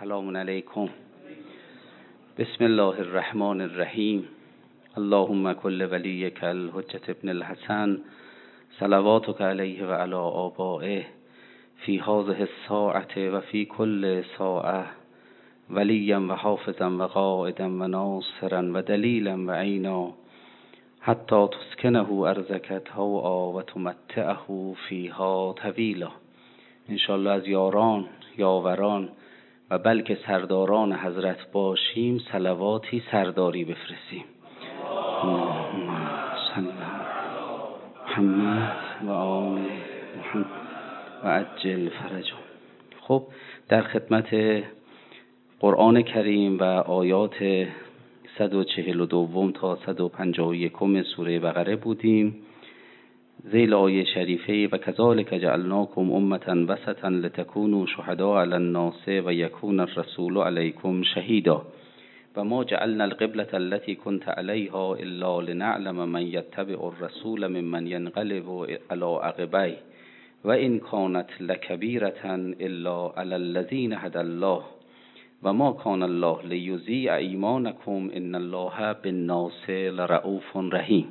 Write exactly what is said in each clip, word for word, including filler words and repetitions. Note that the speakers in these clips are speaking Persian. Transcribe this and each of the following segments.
سلام علیکم. بسم الله الرحمن الرحیم. اللهم کل ولیک الحجة ابن الحسن صلواتک علیه و علی آبائه فی هذه الساعة و فی کل ساعة ولیا و حافظا و قائدا و ناصرا و دلیلا و عینا حتی تسکنه ارضک طوعا و تمتعه فیها طویلا. انشاءالله از یاران، یاوران و بلکه سرداران حضرت باشیم صلواتی سرداری بفرستیم. محمد و آل محمد و عجل فرجهم. خب در خدمت قرآن کریم و آیات صد و چهل و دو تا صد و پنجاه و یک سوره بقره بودیم. ذیل آیه شریفه و کذالک جعلناکم امة وسطا لتکونوا شهداء علی الناس و یکون الرسول علیکم شهیدا و ما جعلنا القبلة التي كنت عليها الا لنعلم من يتبع الرسول ممن ينقلب على عقبيه و ان كانت لكبيرة الا على الذين هدى الله و ما کان الله لیضیع ایمانکم ان الله بالناس لرؤوف رحیم.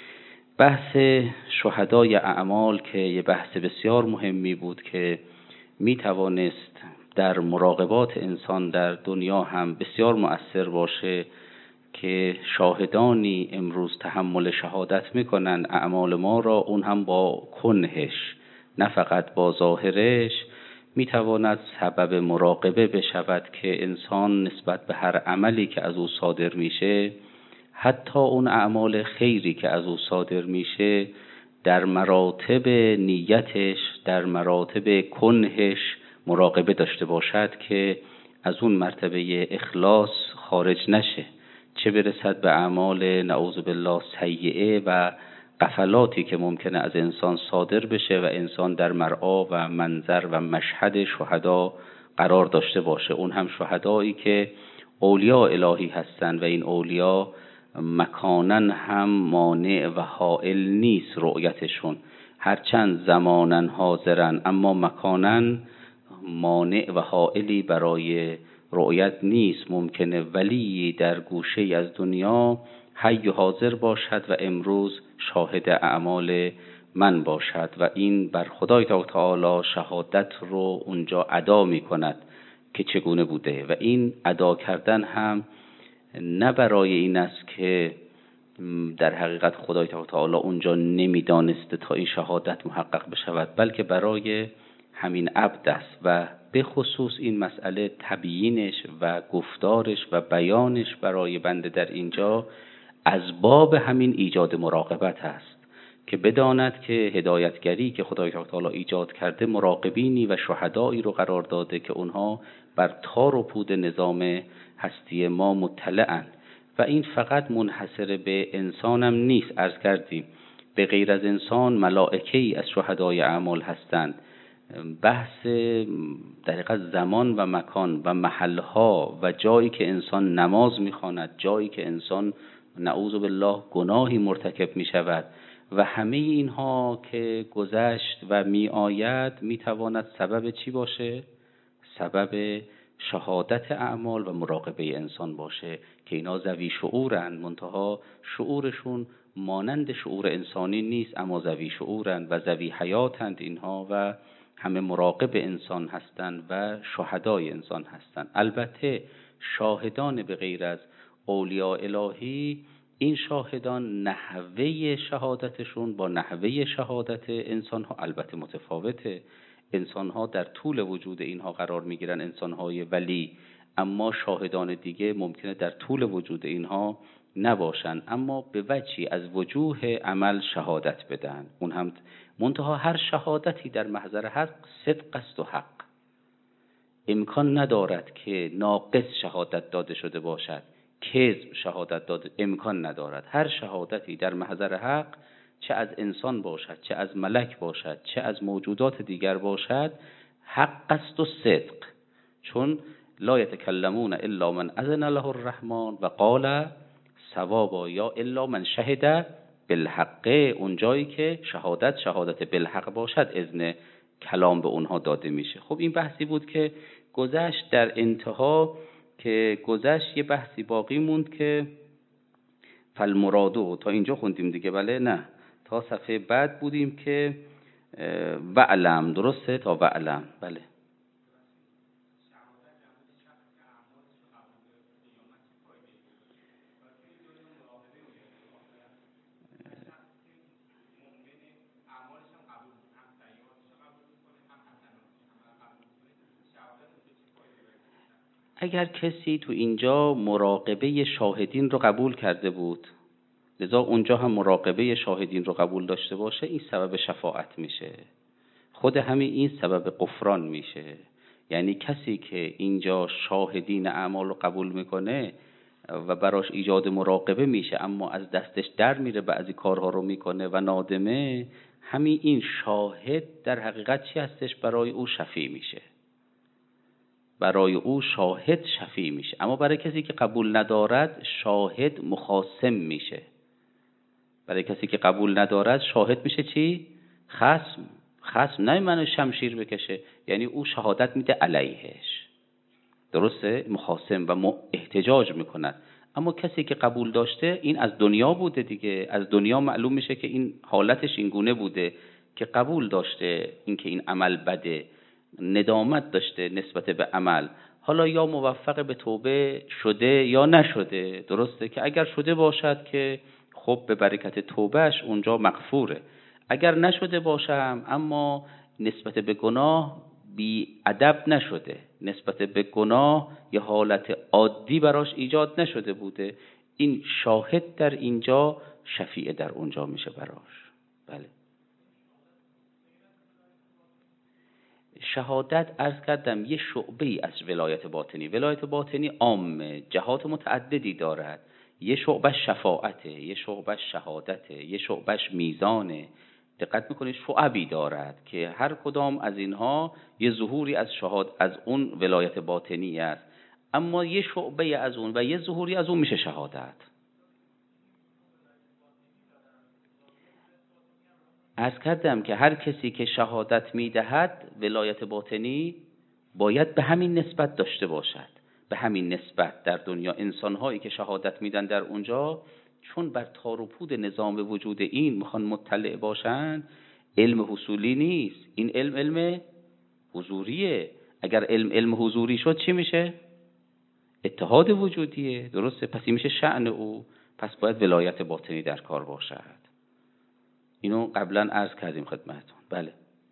بحث شهدای اعمال که یه بحث بسیار مهمی بود که می توانست در مراقبات انسان در دنیا هم بسیار مؤثر باشه که شاهدانی امروز تحمل شهادت میکنن اعمال ما را، اون هم با کنهش نه فقط با ظاهرش، می تواند سبب مراقبه بشود که انسان نسبت به هر عملی که از او صادر میشه، حتی اون اعمال خیری که از او صادر میشه، در مراتب نیتش، در مراتب کنهش مراقبه داشته باشد که از اون مرتبه اخلاص خارج نشه، چه برسد به اعمال نعوذ بالله سیئه و غفلاتی که ممکنه از انسان صادر بشه و انسان در مرعا و منظر و مشهد شهدا قرار داشته باشه. اون هم شهدایی که اولیاء الهی هستن و این اولیاء مکانن هم مانع و حائل نیست رؤیتشون، هرچند زمانن حاضرن اما مکانن مانع و حائلی برای رؤیت نیست. ممکنه ولی در گوشه از دنیا حی و حاضر باشد و امروز شاهد اعمال من باشد و این بر خدای تعالی شهادت رو اونجا ادا می کند که چگونه بوده و این ادا کردن هم نه برای این است که در حقیقت خدای تعالی اونجا نمیدانسته تا این شهادت محقق بشود، بلکه برای همین عبد است و به خصوص این مسئله تبیینش و گفتارش و بیانش برای بنده در اینجا از باب همین ایجاد مراقبت است که بداند که هدایتگری که خدای تعالی ایجاد کرده مراقبینی و شهدایی رو قرار داده که اونها بر تار و پود نظام هستی ما مطلعند و این فقط منحصر به انسانم نیست. عرض کردیم به غیر از انسان ملائکه‌ای از شهدای اعمال هستند. بحث در حقیقت زمان و مکان و محلها و جایی که انسان نماز میخواند، جایی که انسان نعوذ بالله گناهی مرتکب میشود و همه اینها که گذشت و می آید می تواند سبب چی باشه؟ سبب شهادت اعمال و مراقبه انسان باشه که اینا ذوی شعورند، منتها شعورشون مانند شعور انسانی نیست اما ذوی شعورند و ذوی حیاتند اینها و همه مراقب انسان هستند و شهدای انسان هستند. البته شاهدان به غیر از اولیاء الهی، این شاهدان نحوه شهادتشون با نحوه شهادت انسان ها البته متفاوته. انسان ها در طول وجود اینها قرار می گیرن، انسان های ولی، اما شاهدان دیگه ممکنه در طول وجود اینها نباشن اما به وجهی از وجوه عمل شهادت بدن. اون هم منتها هر شهادتی در محضر حق صدق است و حق، امکان ندارد که ناقص شهادت داده شده باشد، کذب شهادت داده امکان ندارد. هر شهادتی در محضر حق، چه از انسان باشد، چه از ملک باشد، چه از موجودات دیگر باشد، حق است و صدق. چون لا یتکلمون الا من اذن له الرحمن و قال صوابا یا الا من شهد بالحق. اون جایی که شهادت شهادت بالحق باشد اذن کلام به اونها داده میشه. خب این بحثی بود که گذشت در انتها که گذشت یه بحثی باقی موند که فالمرادو، تا اینجا خوندیم دیگه، بله؟ نه، تا صفحه بعد بودیم که وعلم، درسته؟ تا وعلم، بله. اگر کسی تو اینجا مراقبه شاهدین رو قبول کرده بود، لذا اونجا هم مراقبه شاهدین رو قبول داشته باشه، این سبب شفاعت میشه. خود همین این سبب غفران میشه. یعنی کسی که اینجا شاهدین اعمال رو قبول میکنه و براش ایجاد مراقبه میشه، اما از دستش در میره، بعضی کارها رو میکنه و نادمه، همین این شاهد در حقیقت چی هستش؟ برای او شفیع میشه، برای او شاهد شفیع میشه. اما برای کسی که قبول ندارد شاهد مخاصم میشه. برای کسی که قبول ندارد شاهد میشه چی؟ خصم. خصم نه منو شمشیر بکشه، یعنی او شهادت میده علیهش، درسته؟ مخاصم و احتجاج میکند. اما کسی که قبول داشته، این از دنیا بوده دیگه، از دنیا معلوم میشه که این حالتش این گونه بوده که قبول داشته این که این عمل بده، ندامت داشته نسبت به عمل، حالا یا موفق به توبه شده یا نشده، درسته؟ که اگر شده باشد که خب به برکت توبهش اونجا مغفوره، اگر نشده باشم اما نسبت به گناه بی ادب نشده، نسبت به گناه یه حالت عادی براش ایجاد نشده بوده، این شاهد در اینجا شفیع در اونجا میشه براش. بله. شهادت عرض کردم یه شعبه ای از ولایت باطنی. ولایت باطنی عامه، جهات متعددی دارد. یه شعبه شفاعته، یه شعبه شهادته، یه شعبه میزانه. دقت میکنید شعبی دارد که هر کدام از اینها یه ظهوری از شهاد از اون ولایت باطنی است، اما یه شعبه از اون و یه ظهوری از اون میشه شهادت. عرض کردم که هر کسی که شهادت میدهد ولایت باطنی باید به همین نسبت داشته باشد، به همین نسبت. در دنیا انسان‌هایی که شهادت میدن در اونجا، چون بر تار و پود نظام وجود این میخوان مطلع باشن، علم حصولی نیست، این علم علم حضوریه. اگر علم علم حضوری شد چی میشه؟ اتحاد وجودیه، درسته؟ پس این میشه شأن او، پس باید ولایت باطنی در کار باشد. اینو قبلا عرض کردیم خدمتتون. بله،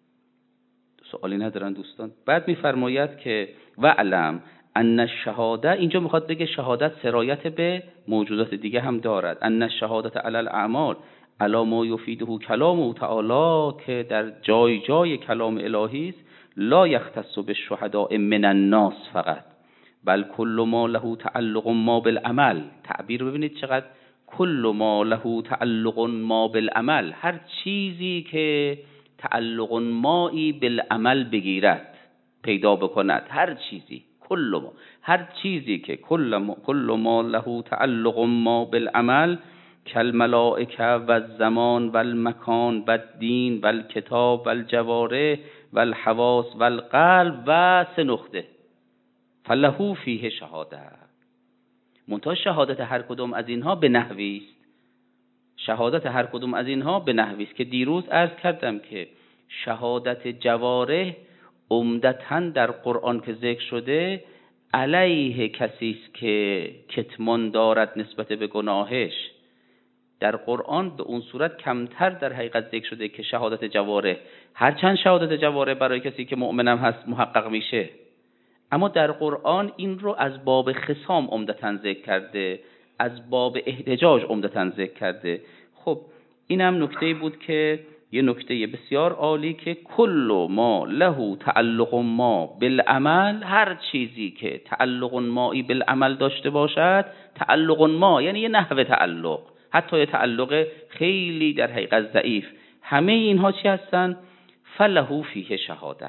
سوالی ندارن دوستان؟ بعد میفرماید که وعلم ان الشهاده، اینجا میخواد بگه شهادت سرایت به موجودات دیگه هم دارد. ان الشهادت علی الاعمال علی ما یفیده کلامه تعالی، که در جای جای کلام الهی است، لا یختص بالشهداء من الناس فقط، بل کل ما له تعلق ما بالعمل. تعبیر ببینید چقدر، کل ما له تعلق ما بالعمل، هر چیزی که تعلق مایی بالعمل بگیرد، پیدا بکند، هر چیزی، کل ما، هر چیزی که کل ما, کل ما له تعلق ما بالعمل، کالملائکه و الزمان و المکان و الدین و الکتاب و الجوارح و الحواس و القلب و سه نقطه، فله فیه شهاده. منتها شهادت هر کدوم از اینها به نحوی است، شهادت هر کدوم از اینها به نحوی است که دیروز عرض کردم که شهادت جوارح عمدتاً در قرآن که ذکر شده علیه کسی است که کتمان دارد نسبت به گناهش. در قرآن به اون صورت کمتر در حقیقت ذکر شده که شهادت جوارح، هرچند شهادت جوارح برای کسی که مؤمنم هست محقق میشه، اما در قرآن این رو از باب خصام عمدتاً ذکر کرده، از باب احتجاج عمدتاً ذکر کرده. خب اینم نکته بود که یه نکته بسیار عالی، که کل ما له تعلق ما بالعمل، هر چیزی که تعلق مایی بالعمل داشته باشد، تعلق ما یعنی یه نحوه تعلق، حتی یه تعلق خیلی در حقیقت ضعیف، همه اینها چی هستن؟ فله فیه شهاده،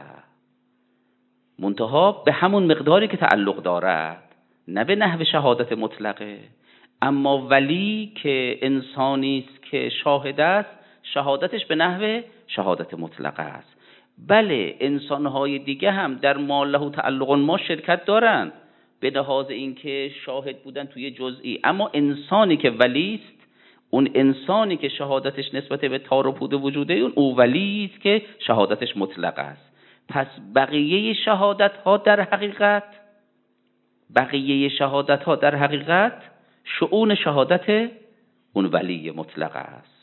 منتها به همون مقداری که تعلق دارد، نه به نحو شهادت مطلقه. اما ولی که انسانی است که شاهد است، شهادتش به نحو شهادت مطلقه است. بله انسانهای دیگه هم در ما له تعلق ما شرکت دارن به لحاظ اینکه شاهد بودن توی جزئی، اما انسانی که ولی است، اون انسانی که شهادتش نسبت به تار و پود وجوده اون او ولی است که شهادتش مطلق است. پس بقیه شهادت ها در حقیقت بقیه شهادت ها در حقیقت شؤون شهادت اون ولی مطلق است.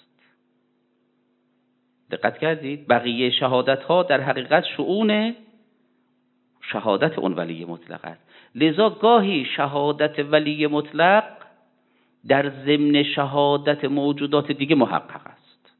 دقت کردید؟ بقیه شهادت ها در حقیقت شؤون شهادت اون ولی مطلق است. لذا گاهی شهادت ولی مطلق در ضمن شهادت موجودات دیگه محقق است،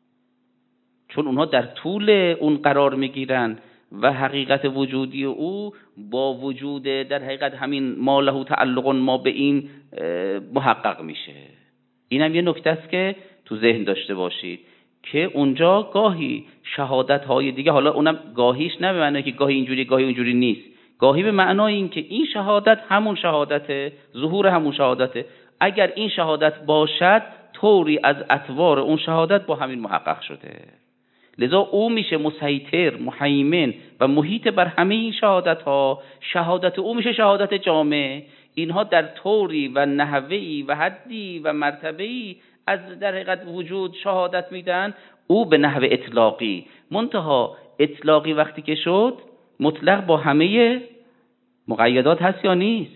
چون اونها در طول اون قرار میگیرن و حقیقت وجودی او با وجود در حقیقت همین ما له تعلق ما به این محقق میشه. اینم یه نکته است که تو ذهن داشته باشید که اونجا گاهی شهادت های دیگه، حالا اونم گاهیش نه به معنی که گاهی اینجوری گاهی اونجوری نیست، گاهی به معنای این که این شهادت همون شهادته، ظهور همون شهادته، اگر این شهادت باشد طوری از اطوار اون شهادت با همین محقق شده. لذا او میشه مسیطر، محیمن و محیط بر همه این شهادت ها. شهادت او میشه شهادت جامع. اینها در طوری و نحوی و حدی و مرتبه‌ای از در حقیقت وجود شهادت میدن، او به نحو اطلاقی. منتها اطلاقی وقتی که شد مطلق با همه مقیدات هست یا نیست؟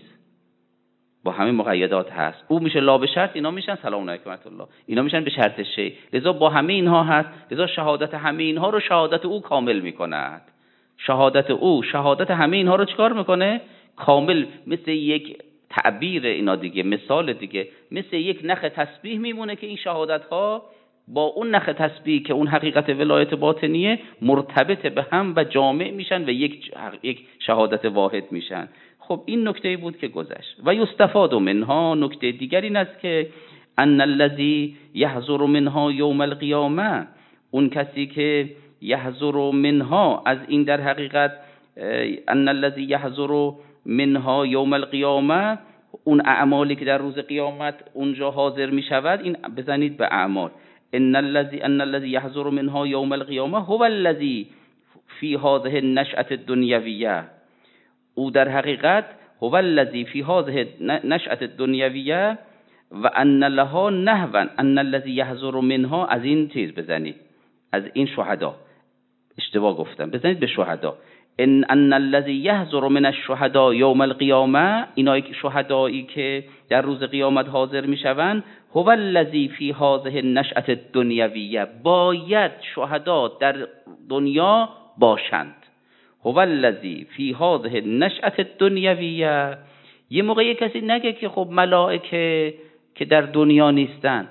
با همه مقیدات هست. او میشه لا به شرط، اینا میشن سلام علیکم و رحمت الله، اینا میشن به شرط شی. لذا با همه اینها هست، لذا شهادت همه اینها رو شهادت او کامل میکند. شهادت او شهادت همه اینها رو چکار میکنه؟ کامل. مثل یک تعبیر اینا دیگه، مثال دیگه، مثل یک نخ تسبیح میمونه که این شهادت ها با اون نخ تسبیح که اون حقیقت ولایت باطنیه مرتبط به هم و جامع میشن و یک یک شهادت واحد میشن. خب این نکته بود که گذشت. و یستفاد منها، نکته دیگری این است که ان الذی یحضر منها یوم القیامه، اون کسی که یحضر منها از این در حقیقت، ان الذی یحضر منها یوم القیامه، اون اعمالی که در روز قیامت اونجا حاضر می شود، این بزنید به اعمال. ان الذی ان الذی یحضر منها یوم القیامه هو الذی فی هذه النشأة الدنیویه، او در حقیقت هو الذی فی هذه النشأة الدنیویه و ان لها نحوا، ان الذی یحضر منها، از این چیز بزنید، از این شهدا، اشتباه گفتم، بزنید به شهدا. ان ان الذی یحضر من الشهداء یوم القیامه، اینایی که شهدایی که در روز قیامت حاضر میشوند، هو الذی فی هذه النشأة الدنیویه، باید شهدا در دنیا باشند. هو الذی فی هذه النشأة الدنیویه. یه موقعی کسی نگه که خب ملائکه که در دنیا نیستن،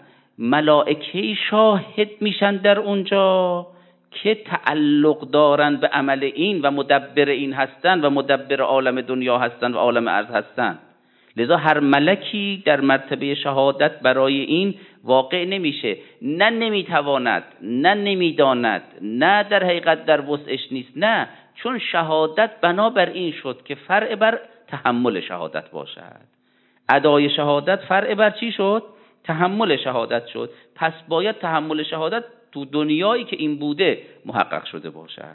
ملائکه شاهد میشن در اونجا که تعلق دارند به عمل این و مدبر این هستند و مدبر عالم دنیا هستند و عالم ارض هستند. لذا هر ملکی در مرتبه شهادت برای این واقع نمیشه، نه نمیتواند، نه نمیداند، نه در حقیقت در وسعش نیست، نه، چون شهادت بنابر این شد که فرع بر تحمل شهادت باشد. ادای شهادت فرع بر چی شد؟ تحمل شهادت شد. پس باید تحمل شهادت تو دنیایی که این بوده محقق شده باشد.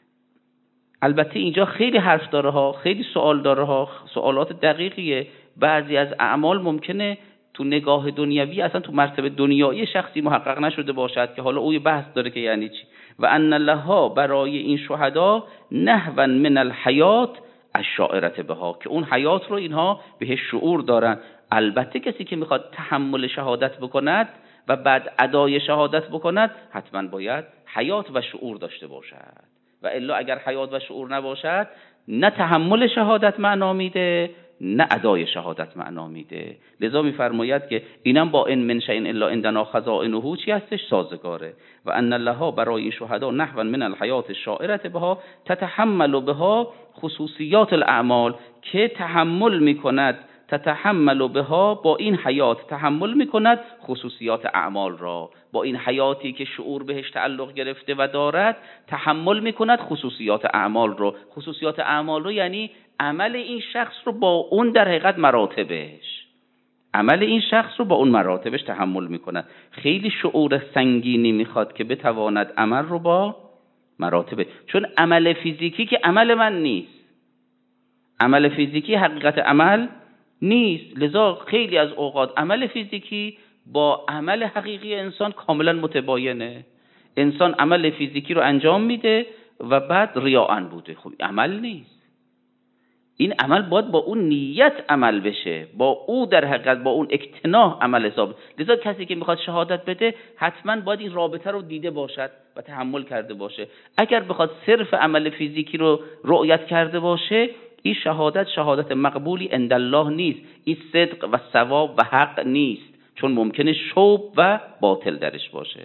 البته اینجا خیلی حرف داره ها، خیلی سوال داره ها، سوالات دقیقیه. بعضی از اعمال ممکنه تو نگاه دنیوی اصلا تو مرتبه دنیایی شخصی محقق نشده باشد که حالا او بحث داره که یعنی چی. و ان لها، برای این شهدا، نحوا من الحیات الشاعرة بها، که اون حیات رو اینها بهش شعور دارن. البته کسی که میخواد تحمل شهادت بکند و بعد ادای شهادت بکند حتما باید حیات و شعور داشته باشد، و الا اگر حیات و شعور نباشد نه تحمل شهادت معنا میده نه ادای شهادت معنا میده. لذا میفرماید که اینم با ان من شیء الا عندنا خزائنه چی هستش؟ سازگاره. و ان لها، برای این شهدا، نحوا من الحیات الشاعرة بها، تتحمل بها خصوصیات الاعمال، که تحمل میکند، تتحمل بها، با این حیات تحمل میکند خصوصیات اعمال را. با این حیاتی که شعور بهش تعلق گرفته و دارد تحمل میکند خصوصیات اعمال رو. خصوصیات اعمال رو یعنی عمل این شخص رو با اون در حقیقت مراتبش، عمل این شخص رو با اون مراتبش تحمل میکند. خیلی شعور سنگینی میخواد که بتواند عمل رو با مراتب، چون عمل فیزیکی که عمل من نیست، عمل فیزیکی حقیقت عمل نیست. لذا خیلی از اوقات عمل فیزیکی با عمل حقیقی انسان کاملا متباینه. انسان عمل فیزیکی رو انجام میده و بعد ریاءً بوده، خب عمل نیست. این عمل باید با اون نیت عمل بشه، با او در حقیقت با اون اکتناح عمل حساب. لذا کسی که میخواد شهادت بده حتما باید این رابطه رو دیده باشد و تحمل کرده باشه. اگر بخواد صرف عمل فیزیکی رو رؤیت کرده باشه، این شهادت شهادت مقبولی عند الله نیست، این صدق و ثواب و حق نیست، چون ممکنه شوب و باطل درش باشه.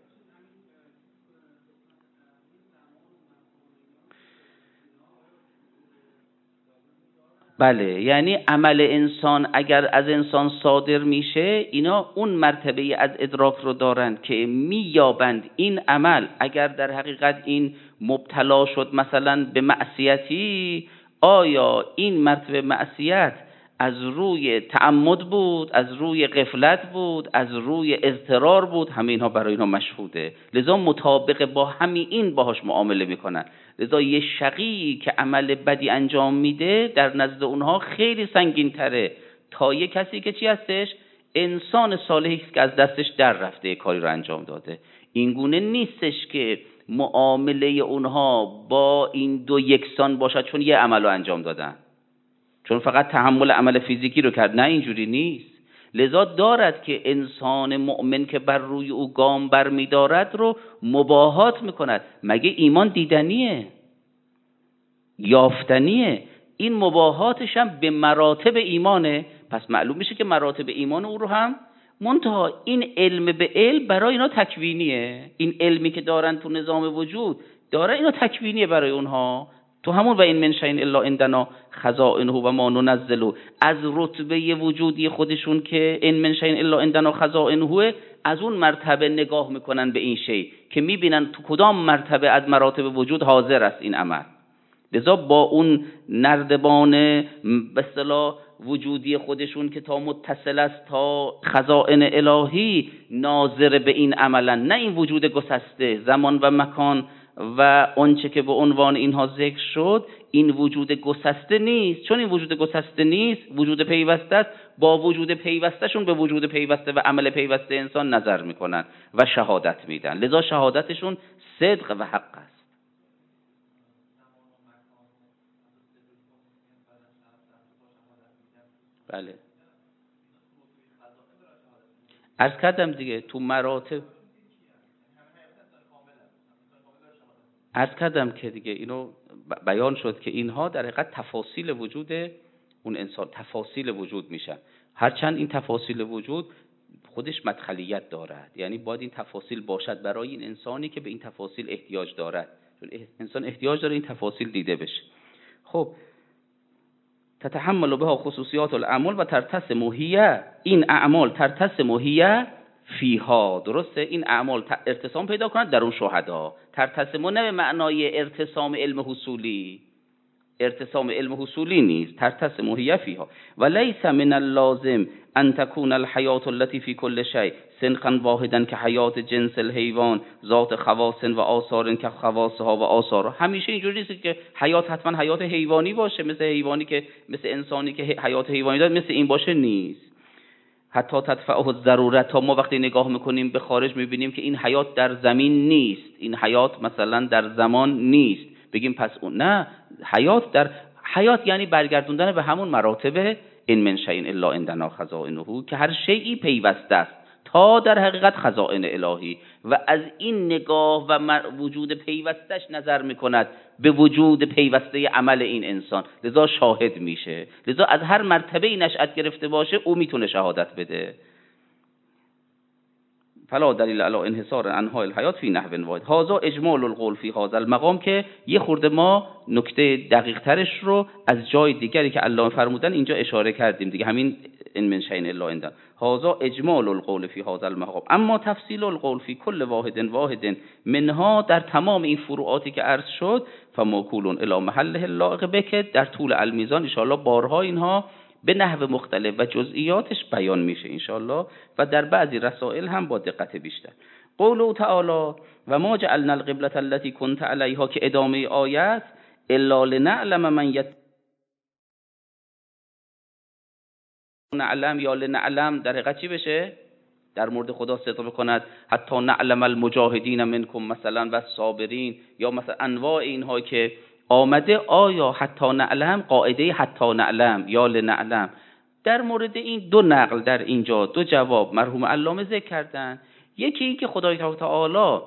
بله، یعنی عمل انسان اگر از انسان صادر میشه، اینا اون مرتبه از ادراک رو دارن که مییابند این عمل اگر در حقیقت این مبتلا شد مثلا به معصیتی، آیا این مرتبه معصیت از روی تعمد بود، از روی غفلت بود، از روی اضطرار بود، همه اینها برای اینها مشهوده. لذا مطابق با همین این باهاش معامله میکنن. لذا یه شقی که عمل بدی انجام میده در نزد اونها خیلی سنگین تره تا یه کسی که چی هستش؟ انسان صالحی که از دستش در رفته کاری رو انجام داده. این گونه نیستش که معامله اونها با این دو یکسان باشد چون یه عمل رو انجام دادن، چون فقط تحمل عمل فیزیکی رو کرد. نه، اینجوری نیست. لذا دارد که انسان مؤمن که بر روی او گام بر می دارد رو مباهات میکند. مگه ایمان دیدنیه؟ یافتنیه. این مباهاتش هم به مراتب ایمانه. پس معلوم میشه که مراتب ایمان او رو هم منتها این علم به علم برای اینا تکوینیه. این علمی که دارن تو نظام وجود داره اینا تکوینیه برای اونها. تو همون و این من شیء الا عندنا خزائنه و ما ننزله، از رتبه وجودی خودشون که این من شیء الا عندنا خزائنه، از اون مرتبه نگاه میکنن به این شی که میبینن تو کدام مرتبه از مراتب وجود حاضر است این عمل. لذا با اون نردبان به اصطلاح وجودی خودشون که تا متصل است تا خزائن الهی ناظر به این عملن، نه این وجود گسسته زمان و مکان و آنچه که به عنوان اینها ذکر شد این وجود گسسته نیست. چون این وجود گسسته نیست، وجود پیوسته است، با وجود پیوستهشون به وجود پیوسته و عمل پیوسته انسان نظر میکنن و شهادت میدن. لذا شهادتشون صدق و حق است. بله، عرض کردم دیگه تو مراتب، عرض کردم که دیگه اینو بیان شد که اینها در حقیقت تفاصیل وجود اون انسان، تفاصیل وجود میشن. هرچند این تفاصیل وجود خودش مدخلیت دارد، یعنی باید این تفاصیل باشد برای این انسانی که به این تفاصیل احتیاج دارد، چون انسان احتیاج داره این تفاصیل دیده بشه. خب تتحمل بها خصوصیات الاعمال و ترتسم هي، این اعمال ترتسم هي فیها، درسته؟ این اعمال ارتسام پیدا کنند در اون شهدا. ترتسم نه به معنای ارتسام علم حصولی، ارتسام علم حصولی نیست. ترتسم هي فیها و لیس من اللازم ان تكون الحیات التي في كل شيء سنخا واحدا که حیات جنس الحیوان ذات خواص و آثار که خواصها و آثارها. همیشه اینجوری نیست که حیات حتما حیات حیوانی باشه، مثل حیوانی که مثل انسانی که حیات حیوانی داره مثل این باشه، نیست. حتی تدفعه الضرورت، تا ما وقتی نگاه میکنیم به خارج میبینیم که این حیات در زمین نیست، این حیات مثلا در زمان نیست، بگیم پس اون نه، حیات در حیات یعنی برگردوندن به همون مراتب این من شیء الا عندنا خزائنه، که هر شیئی پیوسته است تا در حقیقت خزائن الهی و از این نگاه و وجود پیوستش نظر میکند به وجود پیوسته عمل این انسان، لذا شاهد میشه. لذا از هر مرتبه نشأت گرفته باشه او میتونه شهادت بده. فلا دلیل علی انحصار انواع الحیات فی نحو واحد. هذا اجمال القول فی هذا المقام، که یه خورده ما نکته دقیق ترش رو از جای دیگری که علامه فرمودن اینجا اشاره کردیم دیگه، همین ان من شیء الا عندنا. هذا اجمال القول فی هذا المقام، اما تفصیل القول فی کل واحد واحد منها، در تمام این فروعاتی که عرض شد، فموکول الی محله اللائق بک، در طول المیزان ان شاء الله بارها اینها به نحو مختلف و جزئیاتش بیان میشه ان شاء الله، و در بعضی رسائل هم با دقت بیشتر. قوله تعالی و ما جعلنا القبلة التي كنت علیها که ادامه آیت الا لنعلم من یت نعلم یا لنعلم در حقیقت چی بشه؟ در مورد خدا صدق بکند حتی نعلم المجاهدین منکم مثلا و الصابرین یا مثلا انواع اینها که آمده. آیا حتی نعلم قاعده حتی نعلم یا لنعلم در مورد این دو نقل در اینجا دو جواب مرحوم علامه ذکر کردن. یکی این که خدای تعالی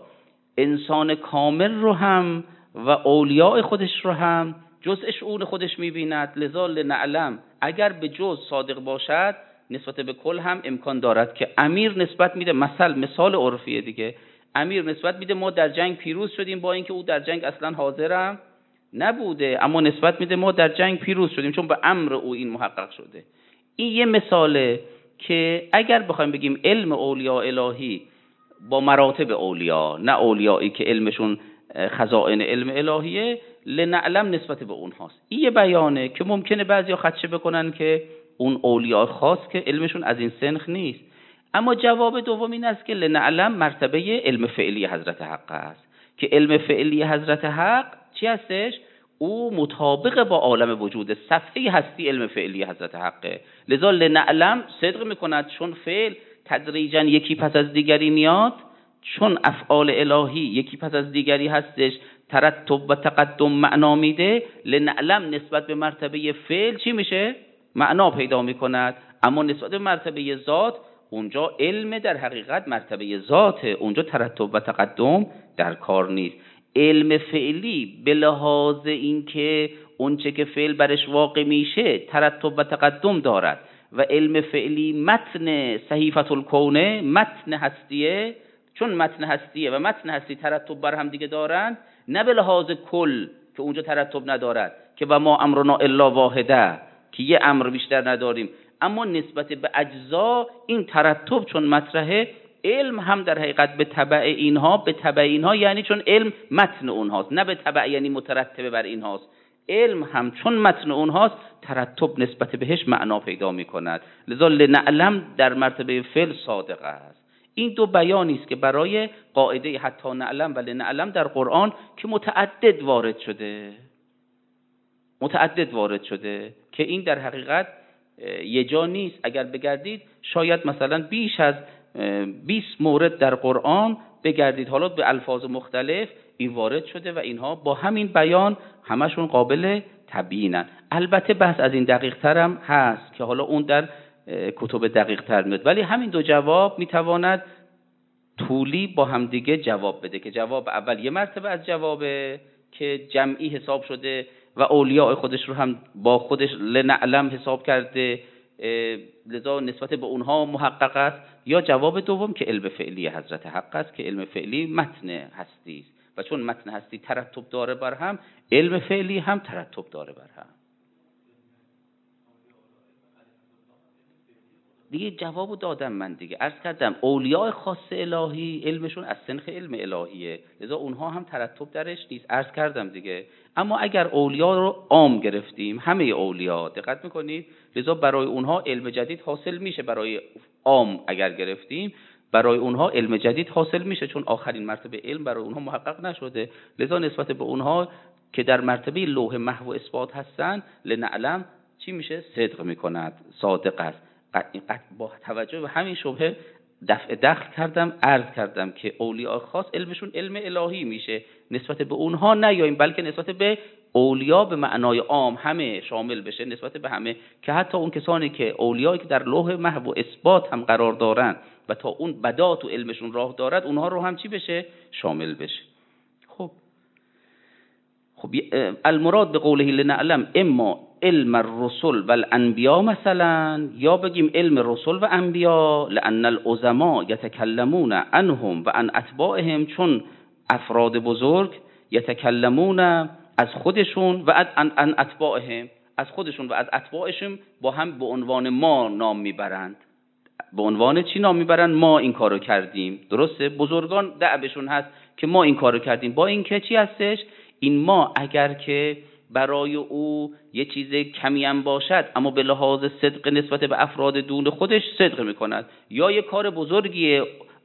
انسان کامل رو هم و اولیاء خودش رو هم جزء شؤون خودش می‌بیند، لذا لنعلم اگر به جز صادق باشد نسبت به کل هم امکان دارد که امیر نسبت میده، مثل مثال عرفیه دیگه، امیر نسبت میده ما در جنگ پیروز شدیم با اینکه او در جنگ اصلا حاضرم نبوده، اما نسبت میده ما در جنگ پیروز شدیم چون به امر او این محقق شده. این یه مثاله که اگر بخوایم بگیم علم اولیاء الهی با مراتب اولیاء، نه اولیایی که علمشون خزائن علم الهیه، لنعلم نسبت به اونهاست. این یه بیانه که ممکنه بعضیا خدشه بکنن که اون اولیاء خاص که علمشون از این سنخ نیست. اما جواب دوم این است که لنعلم مرتبه علم فعلی حضرت حق است که علم فعلی حضرت حق چی هستش؟ او مطابق با عالم وجود، صفحه هستی علم فعلی حضرت حقه. لذا لنعلم صدق میکند چون فعل تدریجا یکی پس از دیگری میاد، چون افعال الهی یکی پس از دیگری هستش، ترتب و تقدم معنا میده. لنعلم نسبت به مرتبه فعل چی میشه؟ معنا پیدا میکند. اما نسبت به مرتبه ذات اونجا علم در حقیقت مرتبه ذاته، اونجا ترتب و تقدم در کار نیست. علم فعلی به لحاظ اینکه اونچه که فعل برش واقع میشه ترتب و تقدم دارد و علم فعلی متن صحیفه الکونه، متن هستیه، چون متن هستیه و متن هستی ترتب بر هم دیگه دارند، نه به لحاظ کل که اونجا ترتب ندارد که و ما امرنا الا واحده که یه امر بیشتر نداریم، اما نسبت به اجزا این ترتب چون مطرحه، علم هم در حقیقت به تبع اینها، به تبع اینها یعنی چون علم متن اونهاست، نه به تبع یعنی مترتب بر اینهاست. علم هم چون متن اونهاست ترتب نسبت بهش معنا پیدا میکند. لذا لنعلم در مرتبه فعل صادق است. این دو بیانی است که برای قاعده حتی نعلم و لنعلم در قرآن که متعدد وارد شده، متعدد وارد شده که این در حقیقت یه جا نیست. اگر بگردید شاید مثلا بیش از بیست مورد در قرآن بگردید، حالا به الفاظ مختلف این وارد شده و اینها با همین بیان همشون قابل تبیینن. البته بحث از این دقیق تر هم هست که حالا اون در کتب دقیق تر میاد، ولی همین دو جواب میتواند طولی با هم دیگه جواب بده که جواب اول یه مرتبه از جوابه که جمعی حساب شده و اولیاء خودش رو هم با خودش لنعلم حساب کرده، لذا نسبت به اونها محقق است، یا جواب دوم که علم فعلی حضرت حق است که علم فعلی متن هستی است و چون متن هستی ترتب داره بر هم، علم فعلی هم ترتب داره بر هم. دیگه جوابو دادم من دیگه، عرض کردم اولیاء خاص الهی علمشون از سنخ علم الهیه، لذا اونها هم ترتب درش نیست، عرض کردم دیگه. اما اگر اولیاء رو عام گرفتیم، همه اولیاء دقت میکنید، لذا برای اونها علم جدید حاصل میشه. برای عام اگر گرفتیم برای اونها علم جدید حاصل میشه، چون آخرین مرتبه علم برای اونها محقق نشده، لذا نسبت به اونها که در مرتبه لوح محو و اثبات هستن لنعلم چی میشه؟ صدق میکند، صادق است. با توجه به همین شبهه دفع دخل کردم، عرض کردم که اولیاء خاص علمشون علم الهی میشه، نسبت به اونها نیاییم، بلکه نسبت به اولیاء به معنای عام همه شامل بشه، نسبت به همه، که حتی اون کسانی که اولیایی که در لوح محو و اثبات هم قرار دارن و تا اون بدات و علمشون راه دارد، اونها رو هم چی بشه؟ شامل بشه. خب خب المراد به قوله لنعلم اما علم الرسل و الانبیاء مثلا، یا بگیم علم رسل و انبیاء، لان العظما یتکلمون عنهم و عن اتباعهم، چون افراد بزرگ یتکلمون از خودشون و عن عن اتباعهم، از خودشون و از اتباعشون با هم به عنوان ما نام میبرند. به عنوان چی نام میبرند؟ ما این کارو کردیم. درسته؟ بزرگان دعوشون هست که ما این کارو کردیم، با این که چی هستش؟ این ما اگر که برای او یه چیز کمی هم باشد، اما به لحاظ صدق نسبت به افراد دون خودش صدق میکند، یا یه کار بزرگیه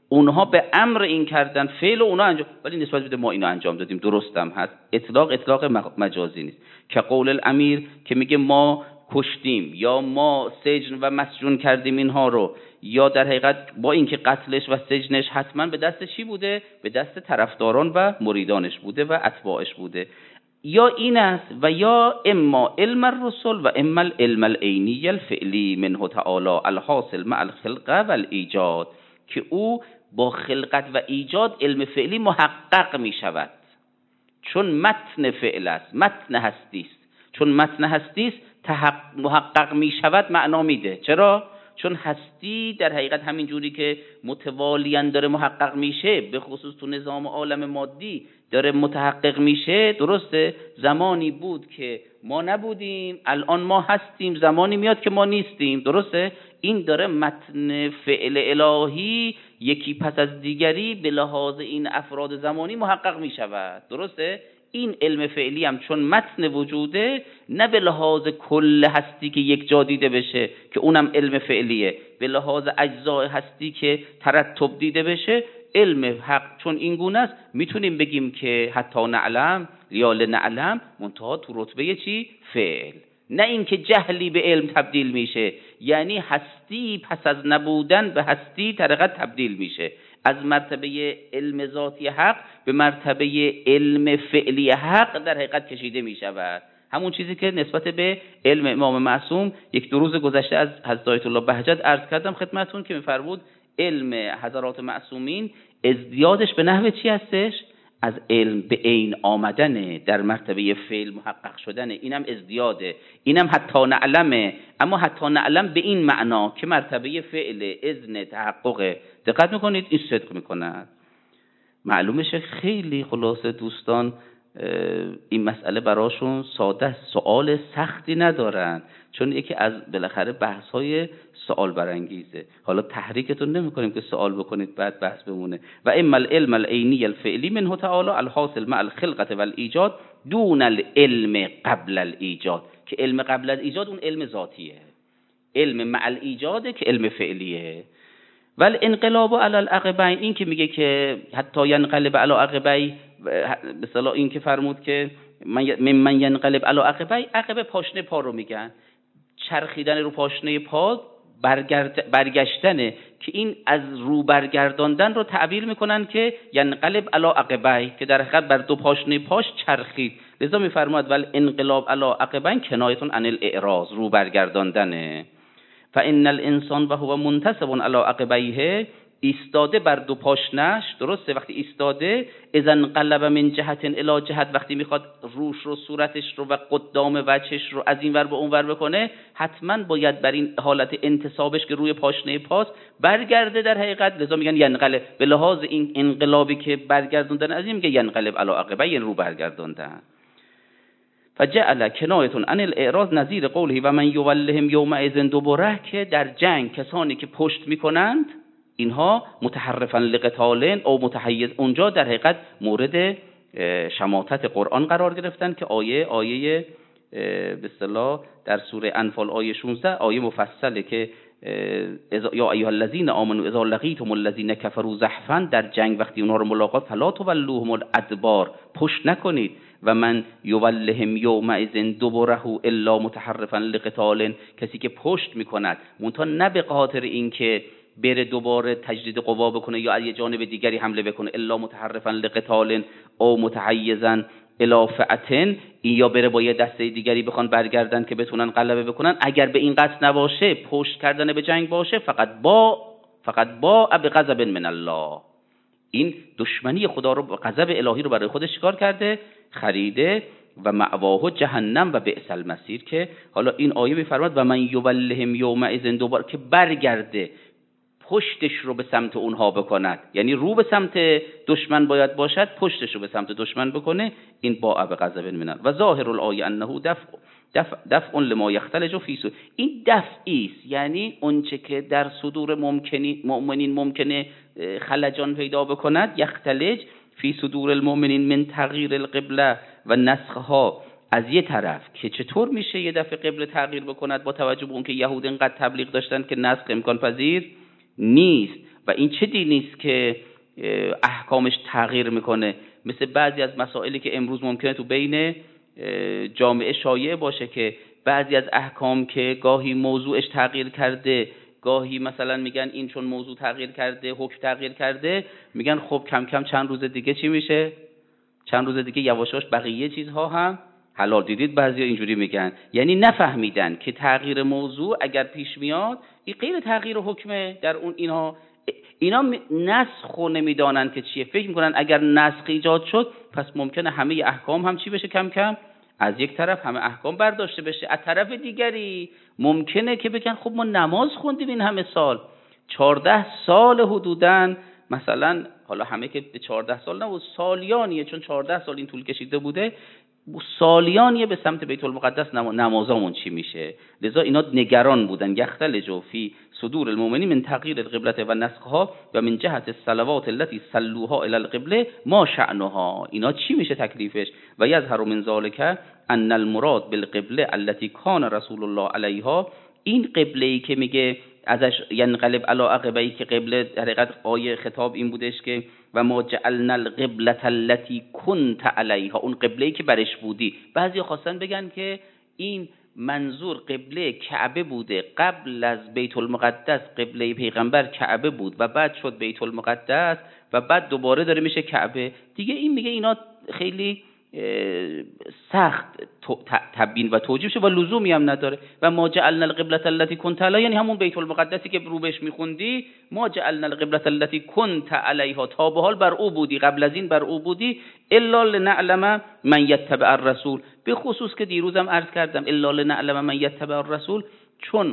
اونها به امر این کردن فعل و اونها انجام، ولی نسبت بده ما اینو انجام دادیم، درستم هست. اطلاق اطلاق مجازی نیست. که قول الامیر که میگه ما کشتیم یا ما سجن و مسجون کردیم اینها رو، یا در حقیقت با اینکه قتلش و سجنش حتما به دست چی بوده؟ به دست طرفداران و مریدانش بوده و اتباعش بوده. یا این است و یا اما علم الرسل و اما العلم العینی الفعلی منه تعالی الحاصل مع الخلقه و الایجاد، که او با خلقت و ایجاد علم فعلی محقق می شود، چون متن فعل است، متن هستی است. چون متن هستی است محقق می شود معنا میده. چرا؟ چون هستی در حقیقت همین جوری که متوالیاً داره محقق میشه، به خصوص تو نظام عالم مادی داره متحقق میشه. درسته؟ زمانی بود که ما نبودیم، الان ما هستیم، زمانی میاد که ما نیستیم. درسته؟ این داره متن فعل الهی یکی پس از دیگری به لحاظ این افراد زمانی محقق میشود. درسته؟ این علم فعلی هم چون متن وجوده، نه به لحاظ کل هستی که یک جا دیده بشه که اونم علم فعلیه، به لحاظ اجزای هستی که ترتب دیده بشه علم حق چون این گونه است، میتونیم بگیم که حتی نعلم یا لنعلم منتها تو رتبه چی؟ فعل. نه اینکه جهلی به علم تبدیل میشه، یعنی هستی پس از نبودن به هستی طریقت تبدیل میشه، از مرتبه علم ذاتی حق به مرتبه علم فعلی حق در حقیقت کشیده میشود. همون چیزی که نسبت به علم امام معصوم یک دو روز گذشته از حضرت آیت الله بهجت عرض کردم خدمتون که میفرمود علم حضرات معصومین ازدیادش به نحو چی هستش؟ از علم به عین آمدنه، در مرتبه فعل محقق شدنه. اینم ازدیاده، اینم حتی نعلمه، اما حتی نعلم به این معنا که مرتبه فعل اذن تحقق. دقت میکنید این صدق میکند. معلومشه خیلی خلاصه دوستان این مسئله براشون ساده، سوال سختی ندارن، چون یکی از بالاخره بحث‌های سوال برانگیزه. حالا تحریکتون نمی‌کنیم که سوال بکنید بعد بحث بمونه. و اما العلم العینی الفعلی منه تعالی الحاصل مع الخلقه والایجاد دون العلم قبل الایجاد، که علم قبل الایجاد اون علم ذاتیه، علم مع الایجاد که علم فعلیه. ولی انقلاب علی العقبین، این که میگه که حتی ینقلب علی عقبی، به اصطلاح این که فرمود که من من ینقلب علی عقبی، عقب پاشنه پا رو میگن، چرخیدن رو پاشنه پا، برگرد برگشتنه، که این از رو برگرداندن رو تعبیر میکنن که ینقلب علی عقبی، که در حقیقت بر دو پاشنه پاش چرخید. لذا میفرماد ول انقلاب علی عقبین کنایتون عن الاعراض، رو برگرداندنه. فان الانسان و هو منتصب علی عقبیه، ایستاده بر دو پاشنش. درسته؟ وقتی ایستاده اذا انقلب من جهت الی جهت، وقتی میخواد روش رو، صورتش رو و قدام وجهش رو از این ور به اون ور بکنه، حتما باید بر این حالت انتصابش که روی پاشنه پاست برگرده در حقیقت. لذا میگن ینقلب، به لحاظ این انقلابی که برگردوندن از این میگه ینقلب علی عقبی، یعنی رو برگردوندن. فجعل کنایتون عن الاعراض نظیر قوله و من یولهم یومئذ دبره، که در جنگ کسانی که پشت میکنند اینها متحرفا لقتالن او متحیز، اونجا در حقیقت مورد شماتت قرآن قرار گرفتن که آیه آیه به اصطلاح در سوره انفال آیه شانزده آیه مفصله که یا ایها الذین آمنوا اذا لقیتم الذین کفروا زحفا، در جنگ وقتی اونها رو ملاقات فلا تولوهم الادبار، پشت نکنید. و من یولهم یومئذ دبره الا متحرفا لقتال، کسی که پشت میکند منتها نه به خاطر اینکه بره دوباره تجدید قوا بکنه یا از یه جانب دیگری حمله بکنه، الا متحرفا لقتال او متحیزا الی فئة، یا بره با یه دسته دیگری بخوان برگردن که بتونن غلبه بکنن، اگر به این قصد نباشه، پشت کردن به جنگ باشه، فقط با فقط با بغضب من الله، این دشمنی خدا رو، غضب الهی رو برای خودش چیکار کرده؟ خریده. و مأواه جهنم و بئس المصیر، که حالا این آیه میفرماد و من یولهم یومئذ دوباره، که برگرده پشتش رو به سمت اونها بکند، یعنی رو به سمت دشمن باید باشد، پشتش رو به سمت دشمن بکنه. این با بغضب من الله. و ظاهر الآیه انه دفع دفع دفع لما یختلج فی صدور، این دفعی است، یعنی اونچه که در صدور ممکنی مؤمنین ممکنه خلجان پیدا بکند، یختلج فی صدور المؤمنین من تغییر القبله و نسخها، از یه طرف که چطور میشه یه دفعه قبله تغییر بکند با توجه به اون که یهود اینقدر تبلیغ داشتن که نسخ امکان پذیر نیست، و این چه دینی است که احکامش تغییر میکنه؟ مثل بعضی از مسائلی که امروز ممکنه تو بین جامعه شایع باشه که بعضی از احکام که گاهی موضوعش تغییر کرده، گاهی مثلا میگن این چون موضوع تغییر کرده حکم تغییر کرده، میگن خب کم کم چند روز دیگه چی میشه؟ چند روز دیگه یواشاش بقیه چیزها هم حلال. دیدید بعضیا اینجوری میگن، یعنی نفهمیدن که تغییر موضوع اگر پیش میاد این غیر تغییر حکمه. در اون اینها اینا نسخ نمیدانن که چیه، فکر میکنن اگر نسخ ایجاد شد پس ممکنه همه احکام هم چی بشه؟ کم کم از یک طرف همه احکام برداشته بشه، از طرف دیگری ممکنه که بگن خب ما نماز خوندیم این همه سال، چهارده سال حدوداً مثلا، حالا همه که به چهارده سال نه، سالیانیه، چون چهارده سال این طول کشیده بوده، سالیانیه به سمت بیت المقدس نمازامون چی میشه؟ لذا اینا نگران بودن. یختلجوا فی صدور المؤمنین من تغییر القبلة و نسخها و من جهت الصلوات التي صلوها الی القبله ما شأنها. اینا چی میشه تکلیفش؟ و یظهر من ذلک ان المراد بالقبله التي کان رسول الله علیها، این قبله‌ای که میگه ازش ینقلب علی عقبیه، که قبله در حقیقت آیه خطاب این بودش که و ما جعلنا القبلة التي كنت علیها، اون قبله‌ای که برش بودی. بعضی خواستن بگن که این منظور قبله کعبه بوده، قبل از بیت المقدس قبله پیغمبر کعبه بود و بعد شد بیت المقدس و بعد دوباره داره میشه کعبه دیگه. این میگه اینا خیلی سخت تبیین و توجیه شه و لزومی هم نداره. و ما جعلنا القبلة التي كنت علیها، یعنی همون بیت المقدسی که رو بهش میخوندی، ما جعلنا القبلة التي كنت علیها، تا به حال بر او بودی، قبل از این بر او بودی، الا لنعلم من یتبع الرسول، به خصوص که دیروزم عرض کردم الا لنعلم من یتبع الرسول، چون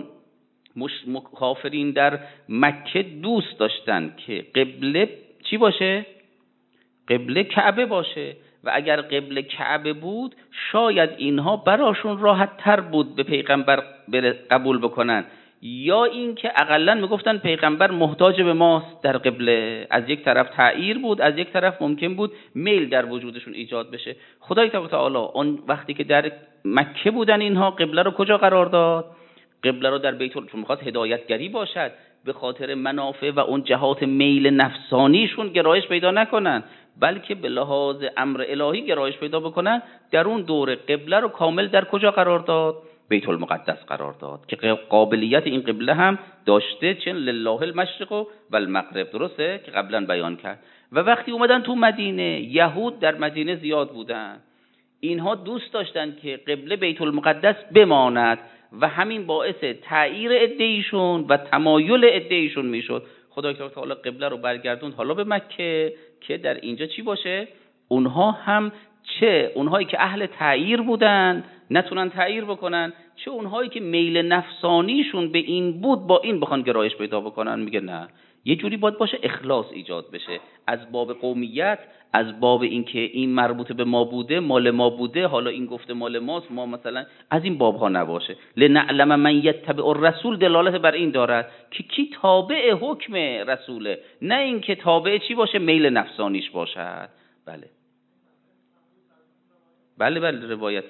کافرین در مکه دوست داشتن که قبله چی باشه؟ قبله کعبه باشه، و اگر قبله کعبه بود شاید اینها براشون راحت تر بود به پیغمبر قبول بکنن، یا اینکه اقلا میگفتن پیغمبر محتاج به ماست در قبله. از یک طرف تعییر بود، از یک طرف ممکن بود میل در وجودشون ایجاد بشه. خدای تعالی اون وقتی که در مکه بودن اینها قبله رو کجا قرار داد؟ قبله رو در بیت ال، چون میخواست هدایتگری باشد، به خاطر منافع و اون جهات میل نفسانیشون گرایش پیدا نکنن، بلکه به لحاظ امر الهی گرایش پیدا بکنن. در اون دوره قبله رو کامل در کجا قرار داد؟ بیت المقدس قرار داد که قابلیت این قبله هم داشته، چون لله المشرق و المغرب، درسته که قبلا بیان کرد. و وقتی اومدن تو مدینه، یهود در مدینه زیاد بودن، اینها دوست داشتن که قبله بیت المقدس بماند و همین باعث تعییر عده‌ایشون و تمایل عده‌ایشون میشد. خدای تعالی قبله رو برگردوند حالا به مکه که در اینجا چی باشه؟ اونها هم، چه اونهایی که اهل تعییر بودن نتونن تعییر بکنن، چه اونهایی که میل نفسانیشون به این بود با این بخوان گرایش پیدا بکنن. میگه نه، یه جوری باید باشه اخلاص ایجاد بشه، از باب قومیت، از باب اینکه این مربوط به ما بوده، مال ما بوده، حالا این گفته مال ماست، ما مثلا از این باب ها نباشه. لنعلم من یتبع الرسول دلالت بر این دارد که کی تابع حکم رسوله، نه اینکه تابع چی باشه؟ میل نفسانیش باشد. بله بله بله روایتی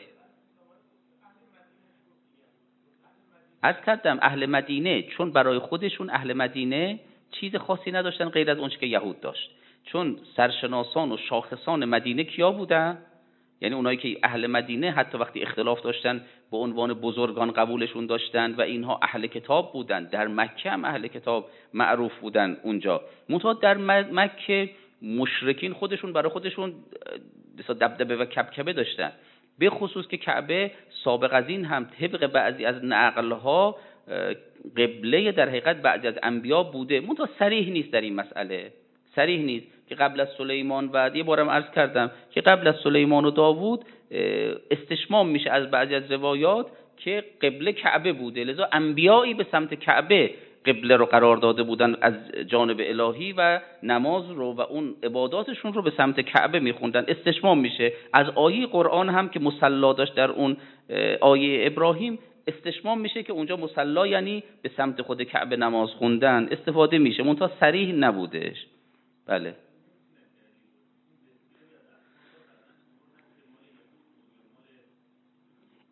از کردم اهل مدینه، چون برای خودشون اهل مدینه چیز خاصی نداشتن غیر از اون چیزی که یهود داشت. چون سرشناسان و شاخصان مدینه کیا بودن؟ یعنی اونایی که اهل مدینه حتی وقتی اختلاف داشتن به عنوان بزرگان قبولشون داشتن و اینها اهل کتاب بودن. در مکه هم اهل کتاب معروف بودن اونجا، منتها در مکه مشرکین خودشون برای خودشون دبدبه و کبکبه داشتن، به خصوص که کعبه سابق از این هم طبق بعضی از نقلها قبله در حقیقت بعضی از انبیا بوده، منتها صریح نیست در این مسئله، صریح نیست که قبل از سلیمان و یه بارم عرض کردم که قبل از سلیمان و داوود استشمام میشه از بعضی از روایات که قبله کعبه بوده، لذا انبیایی به سمت کعبه قبله رو قرار داده بودن از جانب الهی و نماز رو و اون عباداتشون رو به سمت کعبه میخوندن. استشمام میشه از آیه قرآن هم که مصلا داشت در اون آیه ابراهیم، استشمام میشه که اونجا مصلا یعنی به سمت خود کعبه نماز خوندن استفاده میشه، منتها صریح نبودش. بله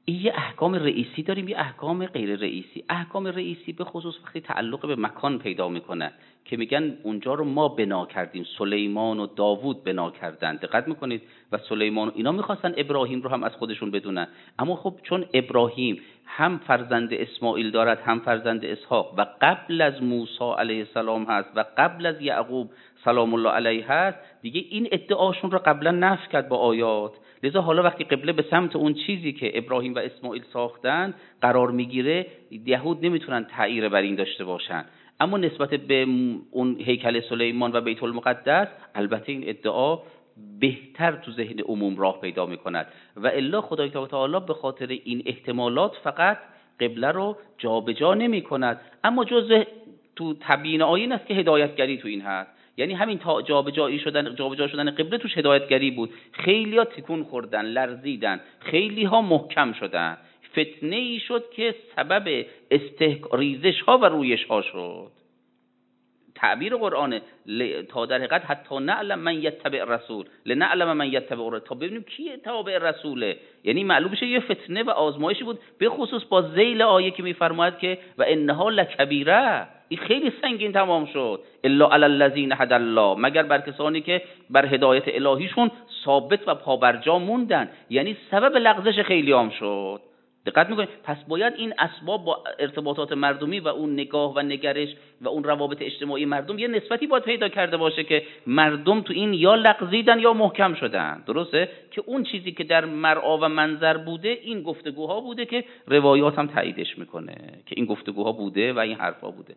این یه احکام رئیسی داریم، یه احکام غیر رئیسی. احکام رئیسی به خصوص وقتی تعلق به مکان پیدا میکنه که میگن اونجا رو ما بنا کردیم، سلیمان و داوود بنا کردن. دقت میکنید و سلیمان و اینا میخواستن ابراهیم رو هم از خودشون بدونن، اما خب چون ابراهیم هم فرزند اسماعیل دارد هم فرزند اسحاق و قبل از موسی علیه السلام هست و قبل از یعقوب سلام الله علیه هست، دیگه این ادعاشون رو قبلا نفی کرد با آیات. لذا حالا وقتی قبله به سمت اون چیزی که ابراهیم و اسماعیل ساختن قرار میگیره، یهود نمیتونن تعییر بر این داشته باشن. اما نسبت به اون هیکل سلیمان و بیت المقدس البته این ادعا بهتر تو ذهن عموم راه پیدا میکند و الا خدای تعالی به خاطر این احتمالات فقط قبله رو جابجا نمیکند. اما جزء تو تبیین آیین است که هدایتگری تو این هست، یعنی همین تا جابجایی شدن جابجا شدن قبله توش هدایتگری بود. خیلی‌ها تکون خوردن، لرزیدن، خیلی‌ها محکم شدن، فتنه ای شد که سبب استحق ریزش ها و رویش ها شد. تعبیر قرآن تا در حقیقت حتی نعلم من یتبع رسول لنعلم من یتبع رسول، تا ببینیم کی تابع رسوله. یعنی معلوم بشه یه فتنه و آزمایشی بود، به خصوص با ذیل آیه که میفرماید که و انها لکبیره، این خیلی سنگین تمام شد. الا علی الذین هدی الله، مگر بر کسانی که بر هدایت الهیشون ثابت و پابرجا موندن، یعنی سبب لغزش خیلیام شد. دقت میکنید؟ پس باید این اسباب با ارتباطات مردمی و اون نگاه و نگرش و اون روابط اجتماعی مردم یه نسبتی باید پیدا کرده باشه که مردم تو این یا لغزیدن یا محکم شدن. درسته که اون چیزی که در مرعا و منظر بوده این گفتگوها بوده که روایات هم تاییدش میکنه که این گفتگوها بوده و این حرفا بوده.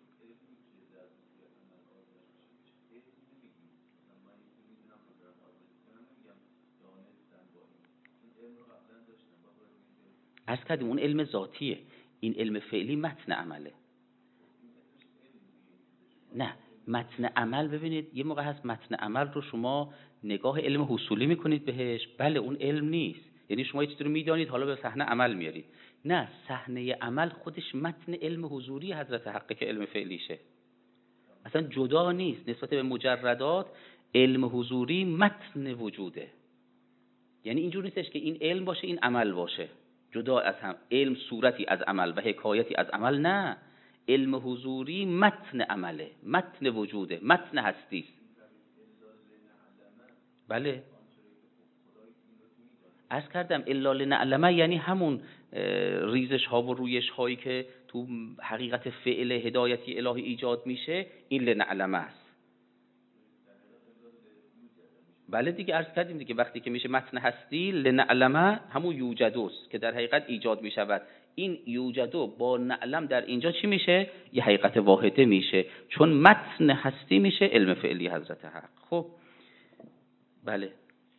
عرض کردیم اون علم ذاتیه، این علم فعلی متن عمله. نه، متن عمل ببینید یه موقع هست متن عمل رو شما نگاه علم حصولی میکنید بهش، بله اون علم نیست، یعنی شما یه چیزی رو میدانید حالا به صحنه عمل میارید. نه، صحنه عمل خودش متن علم حضوری حضرت حقه که علم فعلیشه، اصلا جدا نیست نسبت به مجردات. علم حضوری متن وجوده، یعنی اینجور نیستش که این علم باشه این عمل باشه جدا از هم، علم صورتی از عمل و حکایتی از عمل. نه، علم حضوری متن عمله، متن وجوده، متن هستی. بله عرض کردم الا لنعلمه، یعنی همون ریزش ها و رویش هایی که تو حقیقت فعل هدایتی الهی ایجاد میشه این لنعلمه است. بله دیگه عرض کردیم دیگه وقتی که میشه متن هستی لنعلمه همون یوجدوست که در حقیقت ایجاد میشود. این یوجدو با نعلم در اینجا چی میشه؟ یه حقیقت واحده میشه، چون متن هستی میشه علم فعلی حضرت حق. خب بله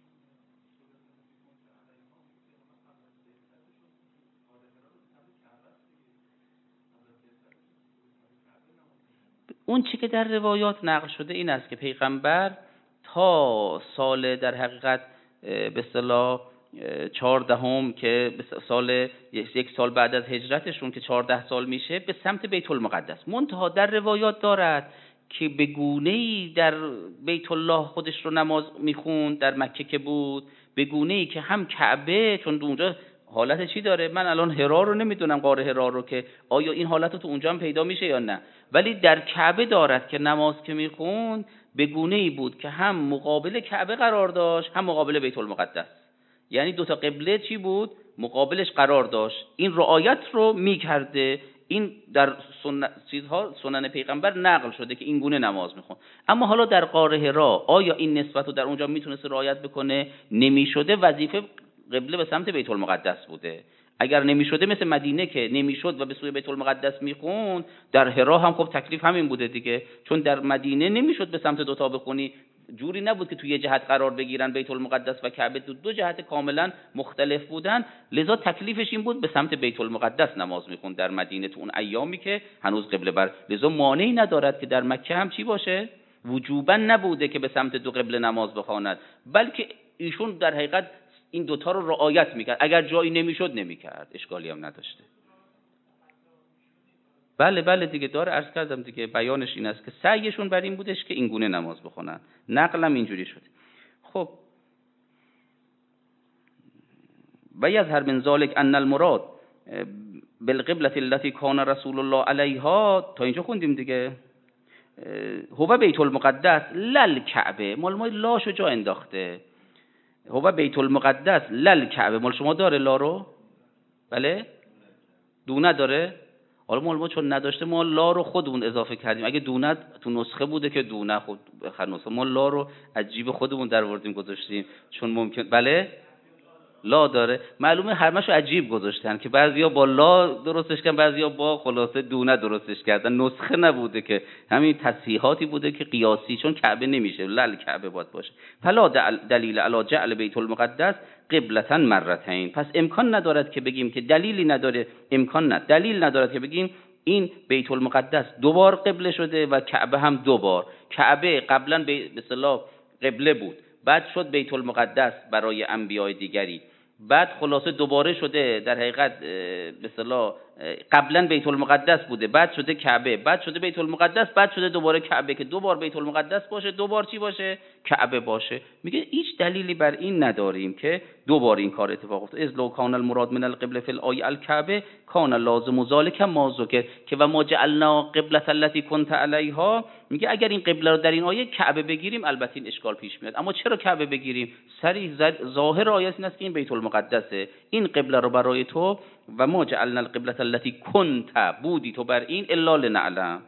اون چی که در روایات نقل شده این است که پیغمبر تا سال در حقیقت به اصطلاح چهاردهم که سال یک سال بعد از هجرتشون که چهارده سال میشه به سمت بیت المقدس. منتها در روایات دارد که به گونه‌ای در بیت الله خودش رو نماز میخوند در مکه که بود، به گونه‌ای که هم کعبه، چون اونجا حالت چی داره، من الان حرا رو نمیدونم غار حرا رو که آیا این حالت رو تو اونجا هم پیدا میشه یا نه، ولی در کعبه دارد که نماز که میخوند به گونه‌ای بود که هم مقابل کعبه قرار داشت هم مقابل بیت المقدس، یعنی دو تا قبله چی بود مقابلش قرار داشت. این رعایت رو میکرده، این در سنت چیزها سنن پیغمبر نقل شده که این گونه نماز میخوند. اما حالا در غار حرا آیا این نسبت رو در اونجا میتونست رعایت بکنه؟ نمیشده، وظیفه قبله به سمت بیت المقدس بوده. اگر نمیشده مثل مدینه که نمیشد و به سوی بیت المقدس میخوند، در حرا هم خب تکلیف همین بوده دیگه، چون در مدینه نمیشد به سمت دو تا بخونی، جوری نبود که توی یه جهت قرار بگیرن، بیت المقدس و کعبه دو, دو جهت کاملا مختلف بودن، لذا تکلیفش این بود به سمت بیت المقدس نماز میخوند در مدینه تو اون ایامی که هنوز قبله بر، لذا مانعی ندارد که در مکه هم چی باشه، وجوبا نبوده که به سمت دو قبله نماز بخواند، بلکه ایشون در حقیقت این دوتا رو رعایت میکرد، اگر جایی نمیشد نمیکرد، اشکالی هم نداشته. بله بله دیگه داره عرض کردم دیگه، بیانش این است که سعیشون بر این بودش که این گونه نماز بخونن، نقلم اینجوری شد. خب و یظهر من ذلك ان المراد بالقبلة التي كان رسول الله علیها، تا اینجا خوندیم دیگه، هو بیت المقدس لل کعبه، مال ما لاشو جا انداخته، هو بیت المقدس لل کعبه، مال شما داره لا رو؟ بله؟ دونه داره؟ حالا مال ما چون نداشته ما لا رو خودمون اضافه کردیم. اگه دونه تو نسخه بوده که دونه، خود بخیر نسخه، ما لا رو از جیب خودمون در آوردیم گذاشتیم، چون ممکن بله لا داره. معلومه همشو عجیب گذاشتن که بعضیا با لا درستش کردن، بعضیا با خلاصه دونه درستش کردن، نسخه نبوده که، همین تصحیحاتی بوده که قیاسی، چون کعبه نمیشه، لل کعبه باید باشه. فلا دلیل علی جعل بیت المقدس قبلة مرتين، پس امکان ندارد که بگیم که دلیلی نداره، امکان نه دلیل ندارد که بگیم این بیت المقدس دو بار قبله شده و کعبه هم دو بار. کعبه قبلا به اصطلاح قبله بود، بعد شد بیت المقدس برای انبیای دیگری، بعد خلاصه دوباره شده در حقیقت به اصطلاح قبلا بیت المقدس بوده، بعد شده کعبه، بعد شده بیت المقدس، بعد شده دوباره کعبه، که دو بار بیت المقدس باشه، دو بار چی باشه؟ کعبه باشه. میگه هیچ دلیلی بر این نداریم که دو بار این کار اتفاق افتاد. از لو کان المراد من القبله فی الآیه الکعبه کان لازم ذلک ما ذکر که و ما جعلنا قبلة التي كنت علیها. میگه اگر این قبله رو در این آیه کعبه بگیریم البته این اشکال پیش میاد، اما چرا کعبه بگیریم؟ صریح ظاهر آیه این است که این بیت المقدسه، این قبله رو برای تو و ما جعلنا القبلة التي كنت بودی تو بر این الا لنعلم.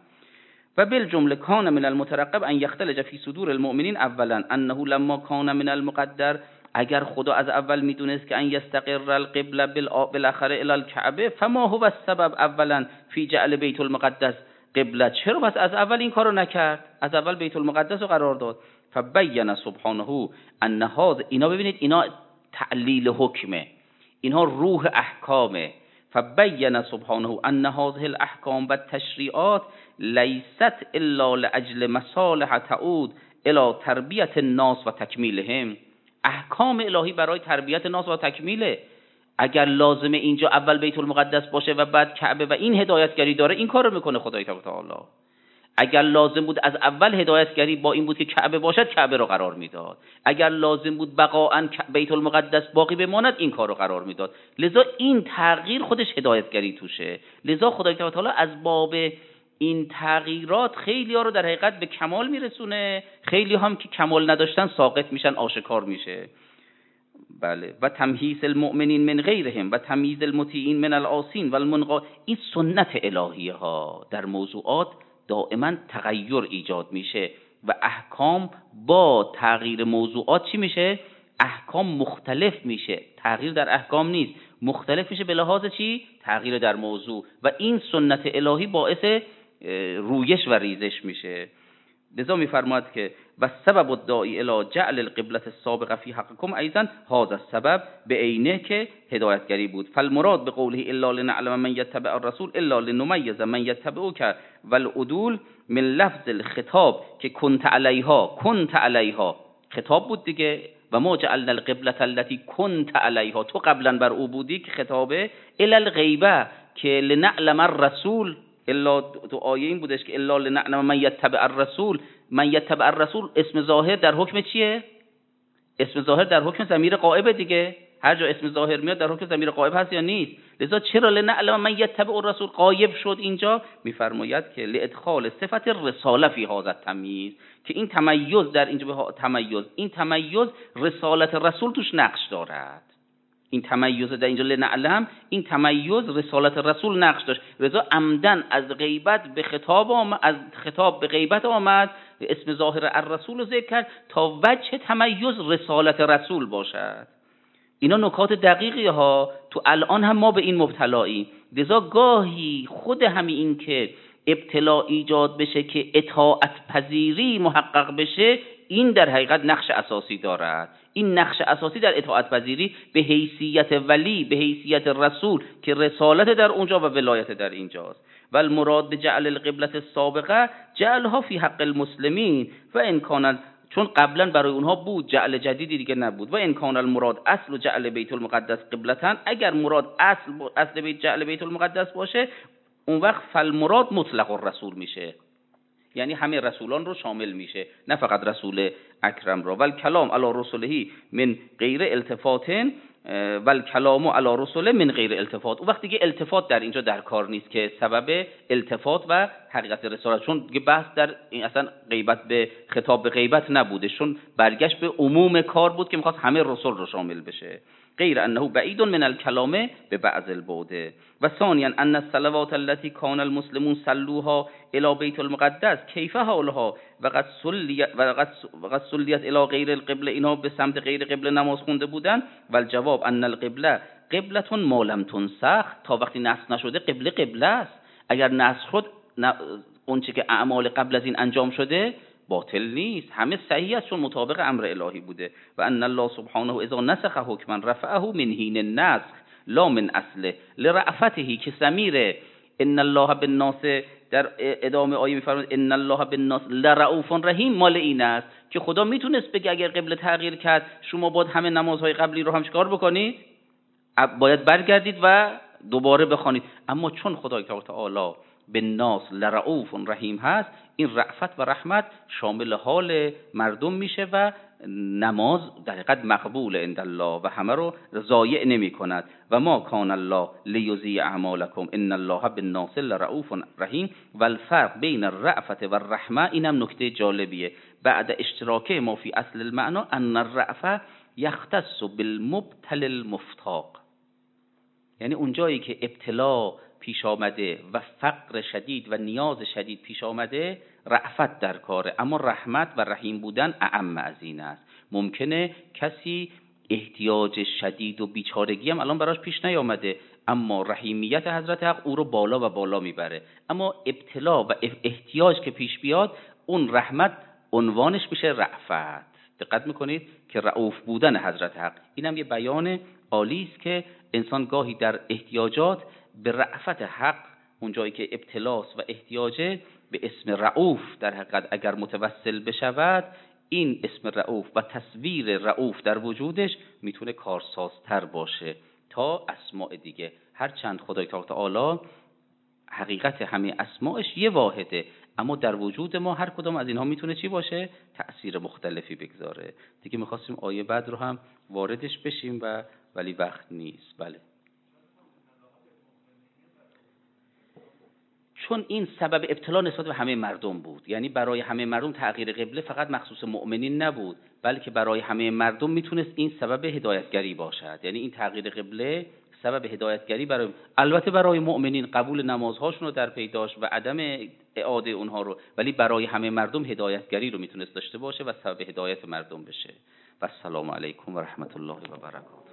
و بالجمله کان من المترقب ان یختلج فی صدور المؤمنین اولا انه لما کان من المقدر، اگر خدا از اول میدونست که ان یستقر القبله بالاخره الی الکعبه، فما هو السبب اولا فی جعل بیت المقدس قبله، چرا پس از اول این کارو نکرد؟ از اول بیت المقدس رو قرار داد. فبین سبحانه ان هذا، اینا ببینید اینا تعلیل حکمه، اینها روح احکامه. فبین سبحانه ان هذه الاحکام و التشریعات لیست الا لاجل مصالح تعود الى تربیت الناس و تکمیلهم. احکام الهی برای تربیت ناس و تکمیله. اگر لازمه اینجا اول بیت المقدس باشه و بعد کعبه و این هدایتگری داره، این کارو میکنه خدای تعالی. اگر لازم بود از اول هدایتگری با این بود که کعبه باشد، کعبه رو قرار میداد. اگر لازم بود بقاءً بیت المقدس باقی بماند، این کار رو قرار میداد. لذا این تغییر خودش هدایتگری توشه. لذا خدای تعالی از باب این تغییرات خیلی ها رو در حقیقت به کمال میرسونه، خیلی هم که کمال نداشتن ساقط میشن، آشکار میشه. بله. و تمهیز المؤمنین من غیرهم و تمییز المطیعین من العاصین و المنقا، این سنت الهیه ها در موضوعات دائما تغییر ایجاد میشه و احکام با تغییر موضوعات چی میشه؟ احکام مختلف میشه. تغییر در احکام نیست، مختلف میشه به لحاظ چی؟ تغییر در موضوع. و این سنت الهی باعث رویش و ریزش میشه. لذا میفرماید که و سبب الداعی الی جعل القبلة السابقه فی حقکم ایضا هذا السبب، به عینه که هدایتگری بود. فالمراد بقوله الا لنعلم من یتبع الرسول الا لنمیز من یتبعک والعدول من لفظ الخطاب که کنت علیها، کنت علیها خطاب بود دیگه، و ما جعلنا القبلة التي كنت علیها، تو قبلا بر او بودی که خطابه، الی الغیبه که لنعلم الرسول، الا تو آیه این بودش که الا لنعلم من یتبع الرسول، من یتبع الرسول اسم ظاهر در حکم چیه؟ اسم ظاهر در حکم ضمیر غائب دیگه. هر جا اسم ظاهر میاد در حکم ضمیر غائب هست یا نیست؟ لذا چرا لنعلم من یتبع الرسول غایب شد اینجا؟ میفرماید که لادخال صفت الرساله فی هذا التمییز، که این تمیز در اینجا به تمیز، این تمیز رسالت رسول توش نقش دارد. این تمیز در اینجا لنعلم، این تمیز رسالت رسول نقش داشت. لذا عمدن از غیبت به خطاب آمد، از خطاب به غیبت آمد، اسم ظاهر الرسول رو ذکر کرد تا وجه تمیز رسالت رسول باشد. اینا نکات دقیقی ها، تو الان هم ما به این مبتلاییم. لذا گاهی خود همین این که ابتلا ایجاد بشه که اطاعت پذیری محقق بشه، این در حقیقت نقش اساسی دارد. این نقش اساسی در اطاعت پذیری به حیثیت ولی، به حیثیت رسول که رسالت در اونجا و ولایت در اینجاست. و المراد بجعل القبلة السابقه جعلها فی حق المسلمین و ان کان، چون قبلا برای اونها بود، جعل جدیدی دیگه نبود. و ان کان المراد اصل جعل بیت المقدس قبلتن، اگر مراد اصل اصل بیت جعل بیت المقدس باشه، اون وقت فالمراد مطلق الرسول میشه، یعنی همه رسولان رو شامل میشه، نه فقط رسول اکرم را. و الکلام علی رسوله من غیر التفات ول کلام علی رسول من غیر التفات. و وقتی که التفات در اینجا در کار نیست که سبب التفات و حقیقت رسالت، چون دیگه بحث در این اصلا غیبت به خطاب به غیبت نبوده، چون برگشت به عموم کار بود که میخواست همه رسول رو شامل بشه. غیر انه بعید من الکلام به بعض البعد. و ثانیا ان الصلوات التي كان المسلمون صلوها الى بیت المقدس کیف حالها وقد صلیت وقد صلیت الى غیر القبله، اینا به سمت غیر قبله نماز خونده بودن. و الجواب ان القبله قبلة ما لم تنسخ، تا وقتی نسخ نشده قبله قبله است. اگر نسخ شد اون چه که اعمال قبل از این انجام شده باطل نیست، همه صحیح است چون مطابق امر الهی بوده. و ان الله سبحانه اذا نسخ حکما رفعه من حین النسخ لا من اصله لرأفته، که ضمیر ان الله بالناس در ادامه آیه میفرماید ان الله بالناس لرؤوف رحیم مال این است که خدا میتونست بگه اگر قبله تغییر کرد شما باید همه نمازهای قبلی رو هم چیکار بکنید، باید برگردید و دوباره بخوانید. اما چون خدای تعالی بالناس لرؤوف رحیم هست، این رأفت و رحمت شامل حال مردم میشه و نماز در حقیقت مقبول عند الله و همه رو ضایع نمی کند. و ما کان الله لیضیع اعمالکم ان الله بالناس لرؤوف رحیم. و الفرق بین الرأفت و الرحمه، اینم نکته جالبیه، بعد اشتراک ما فی اصل المعنى ان الرأفه یختص بالمبتل المفتاق، یعنی اونجایی که ابتلا پیش آمده و فقر شدید و نیاز شدید پیش آمده رأفت در کاره، اما رحمت و رحیم بودن اعم از این است. ممکنه کسی احتیاج شدید و بیچارگی هم الان براش پیش نیامده، اما رحیمیت حضرت حق او رو بالا و بالا میبره. اما ابتلا و احتیاج که پیش بیاد اون رحمت عنوانش میشه رأفت. دقت میکنید که رؤوف بودن حضرت حق، اینم یه بیان عالی است که انسان گاهی در احتیاجات به رأفت حق، اونجایی که ابتلاس و احتیاجه، به اسم رؤوف در حقیقت اگر متوسل بشود، این اسم رؤوف و تصویر رؤوف در وجودش میتونه کارسازتر باشه تا اسماء دیگه. هرچند خدای تعالی حقیقت همه اسماءش یه واحده، اما در وجود ما هر کدام از اینها میتونه چی باشه؟ تأثیر مختلفی بگذاره. دیگه میخواستیم آیه بعد رو هم واردش بشیم و ولی وقت نیست. بله، چون این سبب ابتلا نسبت به همه مردم بود، یعنی برای همه مردم تغییر قبله فقط مخصوص مؤمنین نبود، بلکه برای همه مردم میتونست این سبب هدایتگری باشد. یعنی این تغییر قبله سبب هدایتگری برای، البته برای مؤمنین قبول نمازهاشون رو در پی داشت و عدم اعاده اونها رو، ولی برای همه مردم هدایتگری رو میتونست داشته باشه و سبب هدایت مردم بشه. و السلام علیکم و رحمت الله و برکاته.